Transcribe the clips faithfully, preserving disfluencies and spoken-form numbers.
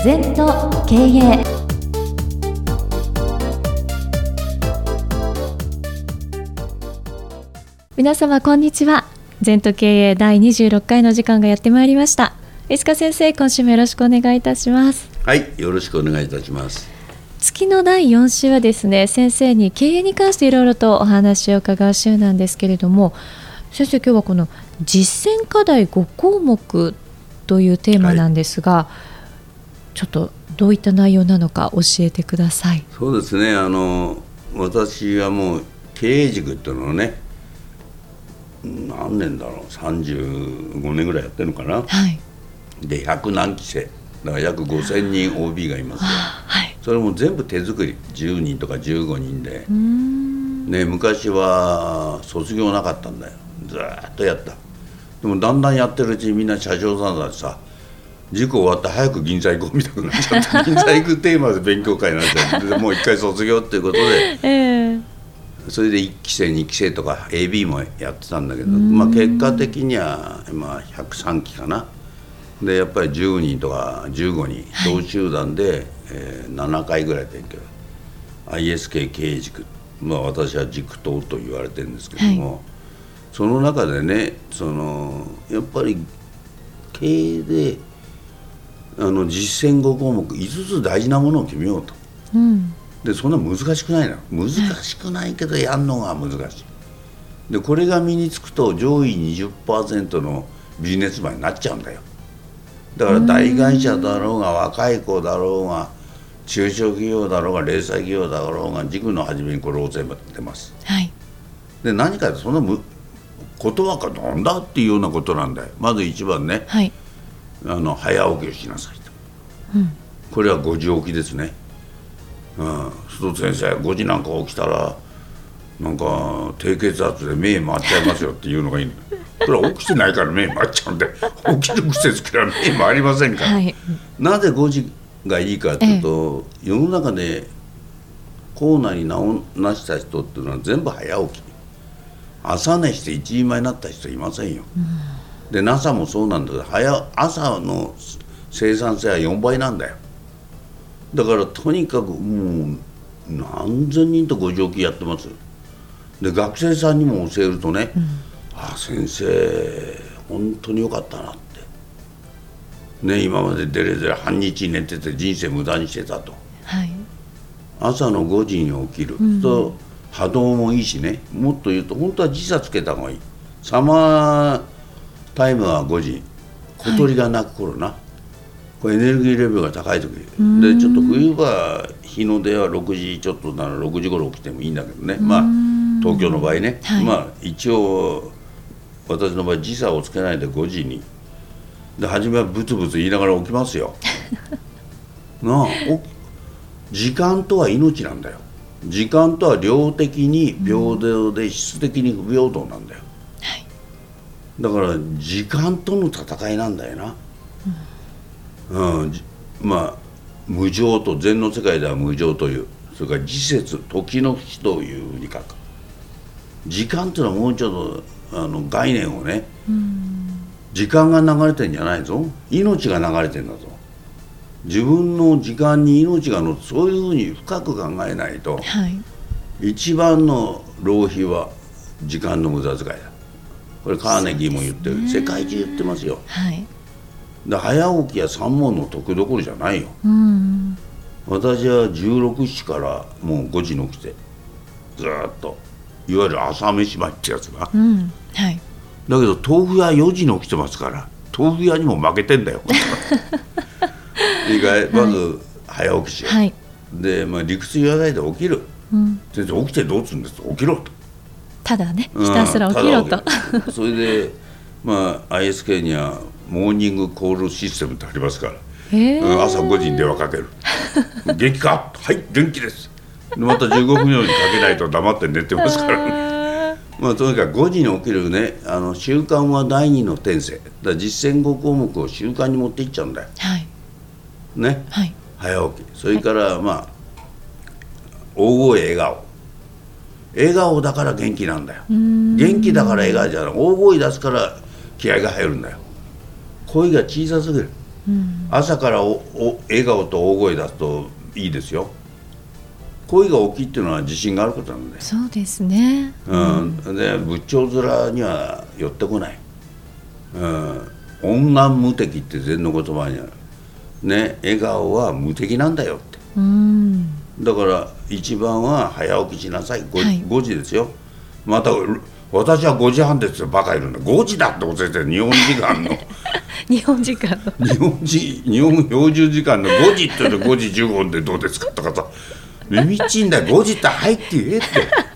禅と経営。皆様こんにちは。禅と経営だいにじゅうろっかいの時間がやってまいりました。飯塚先生、今週もよろしくお願いいたします。 はい、よろしくお願いいたします。 月のだいよん週はですね、先生に経営に関していろいろとお話を伺う週なんですけれども、先生、今日はこの実践課題ご項目というテーマなんですが、はい、ちょっとどういった内容なのか教えてください。 そうですね、あの私はもう経営塾っていうのをね、何年だろう、さんじゅうごねんぐらいやってるのかな、はい、でひゃく何期生だから約ごせんにん オービー がいますよ、はい、それも全部手作り、じゅうにんとかじゅうごにんで、うーん、ね、昔は卒業なかったんだよ。ずーっとやった。でもだんだんやってるうちにみんな社長さんだってさ、塾終わって早く銀座行こうみたいになっちゃって銀座行くテーマで勉強会になっちゃってもう一回卒業っていうことで、えー、それでいっき生にき生とか エービー もやってたんだけど、まあ、結果的には今ひゃくさんきかな。でやっぱりじゅうにんとかじゅうごにん小集団で、はい、えー、ななかいぐらい勉強 アイエスケー 経営塾、まあ、私は塾頭と言われてるんですけども、はい、その中でね、そのやっぱり経営であの実践ご項目いつつ大事なものを決めようと、うん、でそんな難しくないの、難しくないけどやるのが難しい。でこれが身につくと上位 にじゅっパーセント のビジネスマンになっちゃうんだよ。だから大会社だろうが若い子だろうが中小企業だろうが零細企業だろうが塾の初めにこれを全部出ます、はい、で何かそんなむ言葉かなんだっていうようなことなんだよ。まず一番ね、はい、あの早起きをしなさいと、うん、これはごじ起きですね、うん、そうすると先生ごじなんか起きたらなんか低血圧で目回っちゃいますよっていうのがいいんだよ。これは起きてないから目回っちゃうんで起きる癖つけら目回りませんから、はい、なぜごじがいいかというと、ええ、世の中でコロナになした人っていうのは全部早起き、朝寝していちじまえになった人いませんよ、うん、で ナサ もそうなんだけど早朝の生産性はよんばいなんだよ。だからとにかくもう何千人とごじ起きやってます。で学生さんにも教えるとね、うん、ああ先生本当によかったなってね、今までデレデレ半日寝てて人生無駄にしてたと、はい、朝のごじに起きる、うん、と波動もいいしね、もっと言うと本当は時差つけた方がいい。サマータイムはごじ、小鳥が鳴く頃な、はい、これエネルギーレベルが高い時で、ちょっと冬場日の出はろくじちょっとならろくじ頃起きてもいいんだけどね、まあ東京の場合ね、はい、まあ一応私の場合時差をつけないでごじにで初めはブツブツ言いながら起きますよなあ、時間とは命なんだよ。時間とは量的に平等で質的に不平等なんだよ、はい、だから時間との戦いなんだよな、うんうん、まあ無常と禅の世界では無常という、それから時節時の日というふうに書く。時間っていうのはもうちょっとあの概念をね、うん、時間が流れてんじゃないぞ、命が流れてんだぞ。自分の時間に命がのそういうふうに深く考えないと、はい、一番の浪費は時間の無駄遣いだ。これカーネギーも言ってる、世界中言ってますよ、はい、で早起きや三文の得どころじゃないよ、うん、私はじゅうろく時からもうごじに起きてずっといわゆる朝飯前ってやつが、うん、はい、だけど豆腐屋よじに起きてますから豆腐屋にも負けてんだよ意外まず早起きしよう、はい、で、まあ、理屈言わないで起きる、うん、先生起きてどうするんですか、起きろと、 ただね、ひたすら起きろと、 うん、それで、まあ、アイエスケー にはモーニングコールシステムってありますから、朝ごじに電話かける元気か、はい元気です、またじゅうごふんようにかけないと黙って寝てますからねまあ、とにかくごじに起きるね、あの習慣は第二の天性だから、実践ご項目を習慣に持っていっちゃうんだよ、はいね、はい、早起き、それから、はい、まあ大声笑顔、笑顔だから元気なんだよ。元気だから笑顔じゃない、大声出すから気合が入るんだよ。声が小さすぎる、 うん、 朝からおお笑顔と大声出すといいですよ。声が大きいっていうのは自信があることなので。 そうですね、 うん、で仏頂面には寄ってこない、うん、温願無敵って禅の言葉にあるね。笑顔は無敵なんだよって、 うん、 だから一番は早起きしなさい。 5,、はい、ごじですよ。また私はごじはんですよ、バカいるんだ。ごじだって教えて、日本時間の日本時間の日本時日本標準時間のごじって言うとごじじゅうごふんでどうですかとかさ、耳ちんだよ、ごじって入って言えって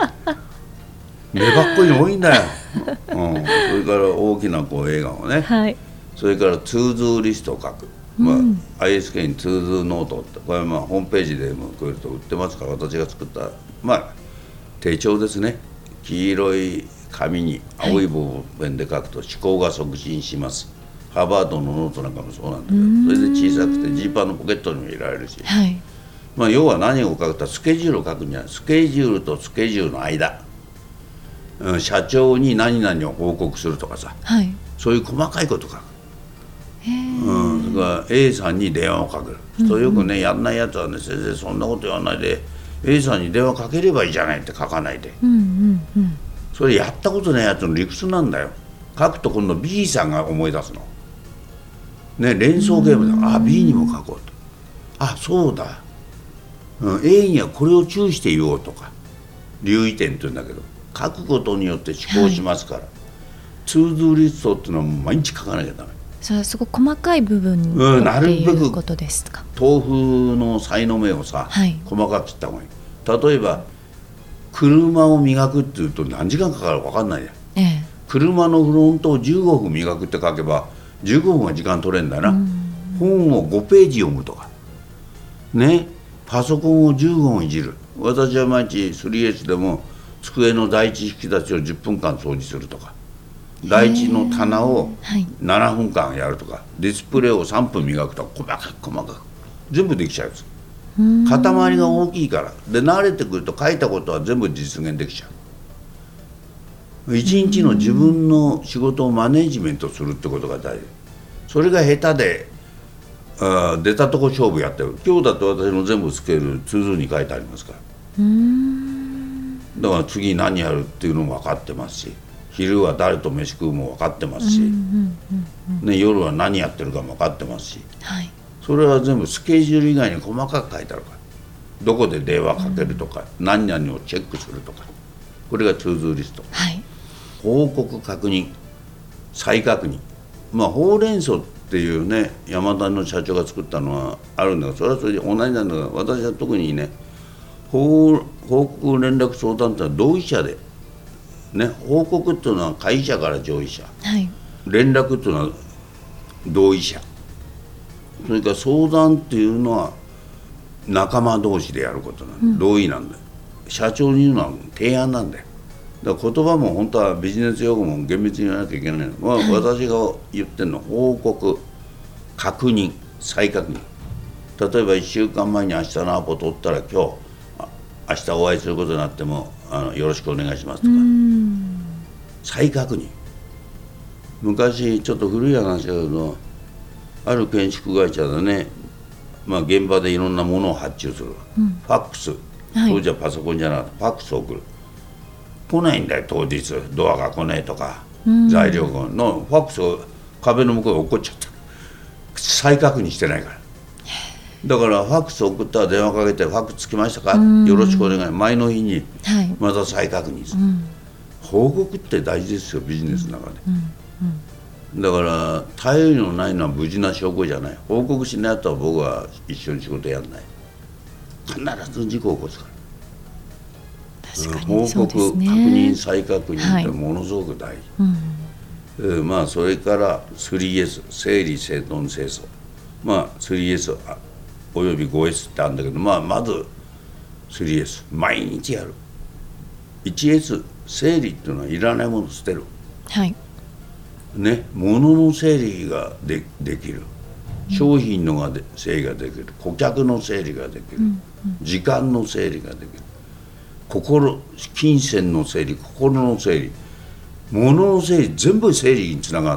粘っこいの多いんだよ、うん、それから大きなこう笑顔ね、 はい、 それからトゥーズーリストを書く、まあうん、アイエスケー にトゥーズーノートって、これはまあホームページでもこういうと売ってますから、私が作ったまあ手帳ですね。黄色い紙に青いボールペンで書くと思考が促進します、はい、ハーバードのノートなんかもそうなんだけど、それで小さくてジーパンのポケットにも入れられるし、 はい、 まあ、要は何を書くか、スケジュールを書くんじゃない。スケジュールとスケジュールの間、うん、社長に何々を報告するとかさ、 はい、 そういう細かいこと書く。 へー、 うん、それから A さんに電話をかける、うんうん、そうよくね、やんないやつはね、先生そんなこと言わないで A さんに電話かければいいじゃないって書かないで、 うんうんうん、 それやったことないやつの理屈なんだよ。書くと今度 B さんが思い出すの、ね、連想ゲームだから、あ B にも書こうと、あそうだ、うん、A にはこれを注意して言おうとか、留意点って言うんだけど、書くことによって思考しますから、はい、トゥードゥーリストっていうのは毎日書かなきゃダメ。 それはすごく細かい部分にっていうことですか。 豆腐の才の目をさ、はい、細かく切った方がいい。例えば車を磨くっていうと何時間かかるか分かんないじゃん、ええ、車のフロントをじゅうごふん磨くって書けばじゅうごふんは時間取れるんだな。本をごページ読むとかね、パソコンをじゅうごふんいじる。私は毎日 スリーエス でも机の第一引き出しをじゅっぷんかん掃除するとか、第一の棚をななふんかんやるとか、はい、ディスプレイをさんぷん磨くとか、細かく細かく全部できちゃうんです。塊が大きいからで、慣れてくると書いたことは全部実現できちゃう。一日の自分の仕事をマネジメントするってことが大事。それが下手であ出たとこ勝負やってる。今日だって私の全部スケールツーズに書いてありますから。うーん、だから次何やるっていうのも分かってますし、昼は誰と飯食うも分かってますし、うんうんうんうん、ね、夜は何やってるかも分かってますし、はい、それは全部スケジュール以外に細かく書いてあるから。どこで電話かけるとか、うん、何々をチェックするとか、これがトゥーズーリスト、はい、報告確認再確認、まあほうれん草っていうね、山田の社長が作ったのはあるんだが、それはそれで同じなんだが、私は特にね、報告連絡相談ってのは同意者でね、報告っていうのは会社から上位者、はい、連絡っていうのは同意者、それから相談っていうのは仲間同士でやることなんで、うん、同意なんだよ。社長に言うのは提案なんだよ。だから言葉も本当はビジネス用語も厳密に言わなきゃいけないの、まあ、はい、私が言ってるのは報告確認再確認。例えばいっしゅうかんまえに明日のアポ取ったら今日明日お会いすることになってもあのよろしくお願いしますとか、再確認。昔ちょっと古い話だけど、ある建築会社でね、まあ、現場でいろんなものを発注する、うん、ファックス、はい、当時はパソコンじゃなくてファックスを送る。来ないんだよ当日、ドアが来ねえとか、うん、材料のファックスを壁の向こうに落っこっちゃった。再確認してないから。だからファックス送ったら電話かけて、ファックス着きましたか、うん、よろしくお願い。前の日にまた再確認する、はい、うん、報告って大事ですよビジネスの中で、うんうん、だから頼りのないのは無事な証拠じゃない。報告しないとは僕は一緒に仕事やんない。必ず事故を起こすから。確かにそうですね、報告確認再確認ってものすごく大事、はい、うん、まあそれから スリーエス 整理整頓清掃、まあ スリーエス および ファイブエス ってあるんだけど、まあ、まず スリーエス 毎日やる。 ワンエス 整理っていうのはいらないもの捨てる、はいね、物の整理が で, できる、商品のがで整理ができる、顧客の整理ができる、うんうん、時間の整理ができる、心金銭の整理、心の整理、物の整理、全部整理につながるんだよ。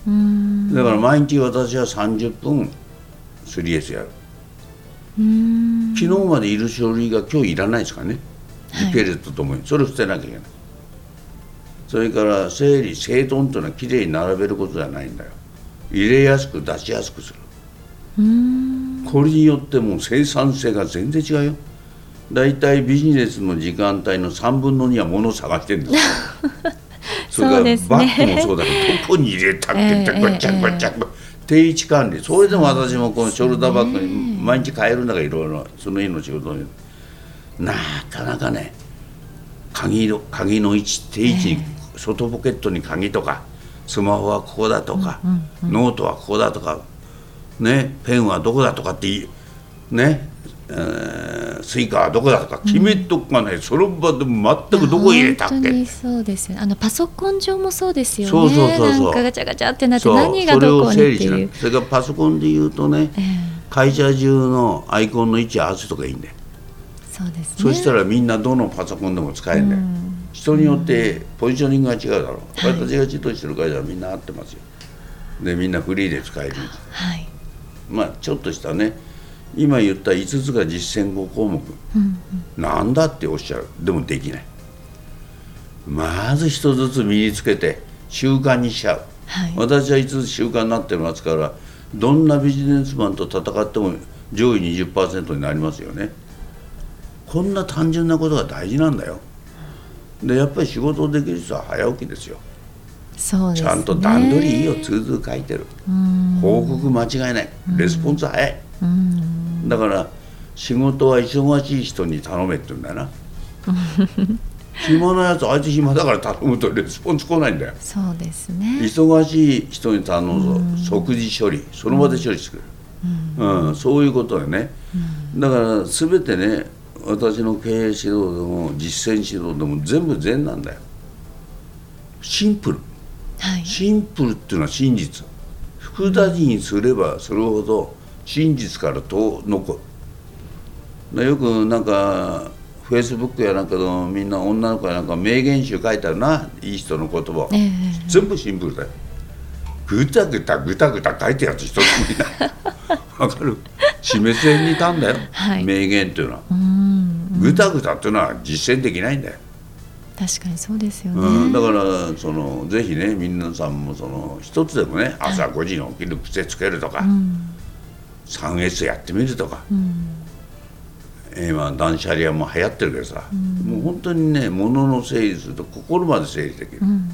うーんだから毎日私はさんじゅっぷん スリーエス やる。 うーん昨日までいる書類が今日いらないですからね、 はい時系列とともにそれを捨てなきゃいけない。それから整理整頓というのはきれいに並べることじゃないんだよ。入れやすく出しやすくする。 うーんこれによってもう生産性が全然違うよ。だいたいビジネスの時間帯のさんぶんのには物を探してるんですよそれからそうですねバッグもそうだけどどこに入れたっけってええごっちゃごっちゃ、定位置管理。それでも私もこのショルダーバッグに毎日変えるんだからいろいろその日の仕事になかなかね、鍵の鍵の位置定位置に、外ポケットに鍵とかスマホはここだとか、ノートはここだとかね、ペンはどこだとかっていうね、えー、スイカはどこだとか決めとかね、うん、その場でも全くどこ入れたっけ。 本当にそうですよね。あのパソコン上もそうですよね。 そうそうそうそう、 なんかガチャガチャってなって何がどこにっていう。それを整理しない。 それからパソコンで言うとね、えー、会社中のアイコンの位置合わせとかいいんだよ。 そうですね。 そしたらみんなどのパソコンでも使えるんだよ、うん、人によってポジショニングが違うだろう、うん、私が指導してる会社はみんな合ってますよ。でみんなフリーで使えるんです、 はい、 まあちょっとしたね、今言ったいつつが実践ご項目、うんうん、なんだっておっしゃる。でもできない。まず一つずつ身につけて習慣にしちゃう、はい、私はいつつ習慣になってますから、どんなビジネスマンと戦っても上位 にじゅっパーセント になりますよね。こんな単純なことが大事なんだよ。でやっぱり仕事できる人は早起きですよ。 そうですね、 ちゃんと段取りいいよ、通通書いてる、報告間違いない、レスポンス早い。だから仕事は忙しい人に頼めって言うんだよな暇なやつ、あいつ暇だから頼むとレスポンス来ないんだよ。 そうですね。 忙しい人に頼むと即時処理、その場で処理してくれる、うんうん、そういうことでね。だから全てね、私の経営指導でも実践指導でも全部善なんだよ。シンプル、はい、シンプルっていうのは真実。複雑にすればするほど真実から遠のこる。よくなんかフェイスブックやなんかのみんな女の子やなんか名言集書いてあるな、いい人の言葉、えー、全部シンプルだよ。ぐたぐたぐたぐた書いてるやつ一つもいないわかる。示せにいたんだよ、はい、名言っていうのは。ぐたぐたっていうのは実践できないんだよ。 確かにそうですよね、 うん、だからそのぜひね、皆さんもその一つでもね、朝ごじに起きる癖つけるとか、はい、スリーエス やってみるとか、うん、今断捨離はもう流行ってるけどさ、うん、もう本当にね、物の整理すると心まで整理できる、うんうんうん、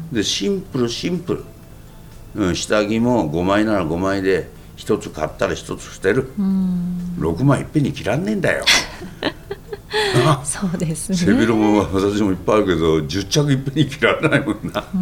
でシンプルシンプル、うん、下着もごまいならごまいでひとつ買ったらひとつ捨てる、うん、ろくまいいっぺんに着らんねえんだよそうですね。 背広も私もいっぱいあるけどじゅっちゃくいっぺんに着られないもんな、うん、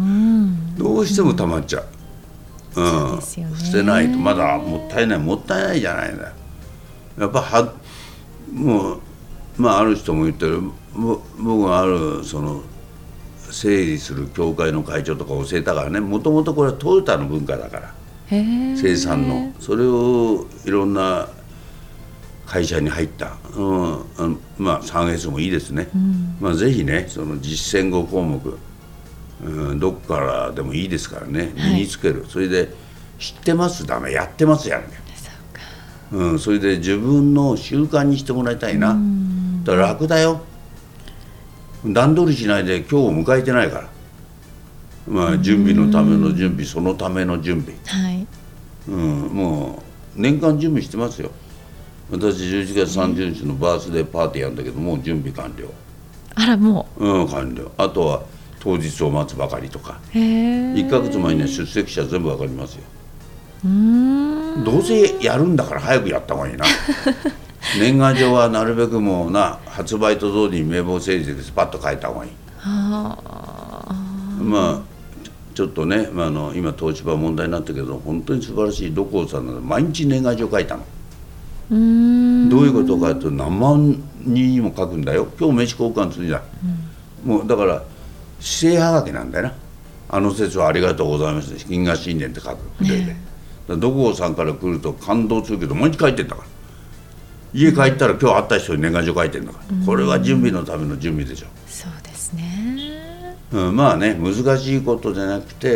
どうしてもたまっちゃう、うん、そうですよね。捨てないとまだもったいないもったいないじゃないんだよ。やっぱはもうまあある人も言ってる、僕があるその整理する協会の会長とか教えたからね、もともとこれはトヨタの文化だから、生産のそれをいろんな会社に入った、うん、まあ スリーエス もいいですね、うん、まあぜひね、その実践ご項目、うん、どっからでもいいですからね、身につける、はい、それで知ってますダメ、やってますやるね、そうか、うん、それで自分の習慣にしてもらいたいな、うん、だから楽だよ、段取りしないで今日を迎えてないから、まあ、準備のための準備、そのための準備、はい、うん、もう年間準備してますよ。私じゅういちがつさんじゅうにちのバースデーパーティーやるんだけど、もう準備完了。 あら、もう、うん、完了。あとは当日を待つばかりとか、いっかげつまえには出席者全部わかりますよ。うーん、どうせやるんだから早くやった方がいいな年賀状はなるべくもうな、発売と同時に名簿整理でスパッと書いた方がいい。はあ、まあちょっとね、まあ、あの今東芝問題になったけど、本当に素晴らしい土工さんなので毎日年賀状書いたの。うーん、どういうことかというと何万人にも書くんだよ。今日飯交換するじゃん、うん、もうだから姿勢はがきなんだよな。あの説はありがとうございます金河新年って書くくらいで、ね、土工さんから来ると感動するけど毎日書いてんだから。家帰ったら今日会った人に年賀状書いてんだから、うん、これは準備のための準備でしょ。 そうですね、 うん、まあね、難しいことじゃなくて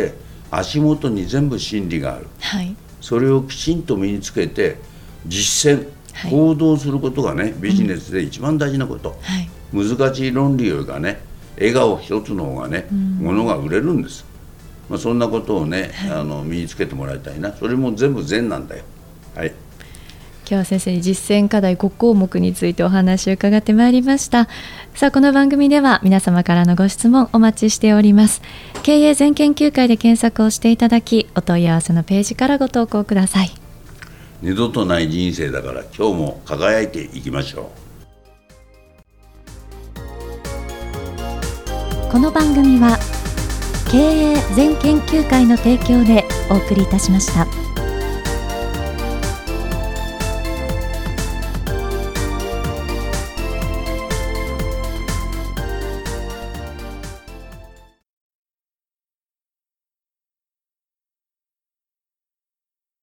足元に全部真理がある、はい、それをきちんと身につけて実践、はい、行動することがねビジネスで一番大事なこと、うんはい、難しい論理よりかね笑顔一つの方がね、うん、物が売れるんです、まあ、そんなことをね、はい、あの身につけてもらいたいな。それも全部善なんだよ。はい、 今日は先生に実践課題ご項目についてお話を伺ってまいりました。さあこの番組では皆様からのご質問お待ちしております。経営全研究会で検索をしていただきお問い合わせのページからご投稿ください。 二度とない人生だから今日も輝いていきましょう。この番組は経営全研究会の提供でお送りいたしました。